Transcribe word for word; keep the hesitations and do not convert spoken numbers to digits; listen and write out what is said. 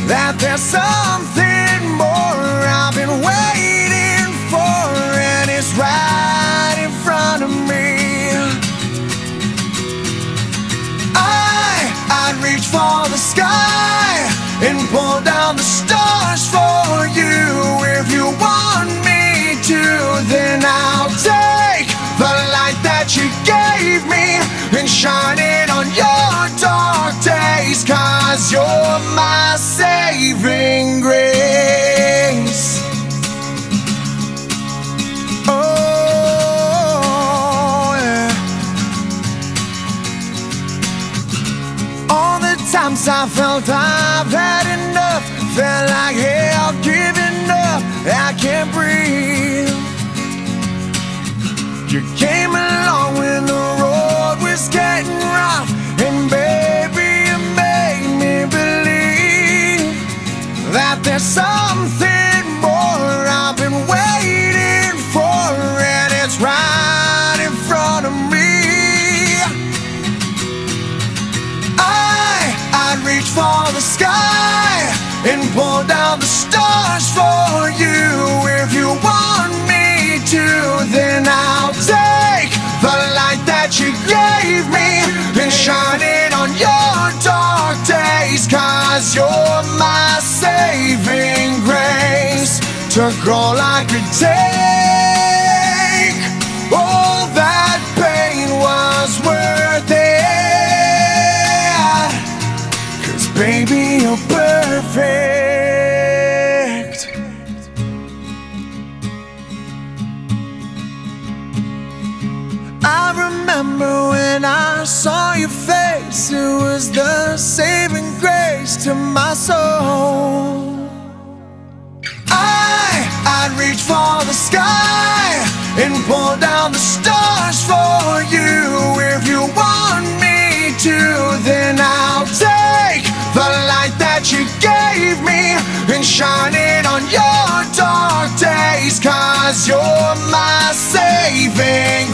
that there's something more I've been waiting for, and it's right in front of me. I, I'd reach for the sky and pull down the stars for you. If you want me to, then I'll take the light that you gave me and shine it on your dark days, 'cause you're my saving grace. Oh, yeah. All the times I felt I've had enough, felt like hell, giving up, I can't breathe. You came along when the road was getting rough, and baby, you made me believe that there's something more I've been waiting for, and it's right in front of me. I, I'd reach for the sky and pull down the stars for you. If you want me to, then I'll take the light that you gave me and shine it on your dark days, 'cause you're my saving grace. Took all I could take, all that pain was worth it, 'cause baby, you're perfect. I remember when I saw your face, it was the saving grace to my soul. I, I'd reach for the sky and pull down the stars for you. If you want me to, then I'll take the light that you gave me and shine it on your dark days, 'cause you're my saving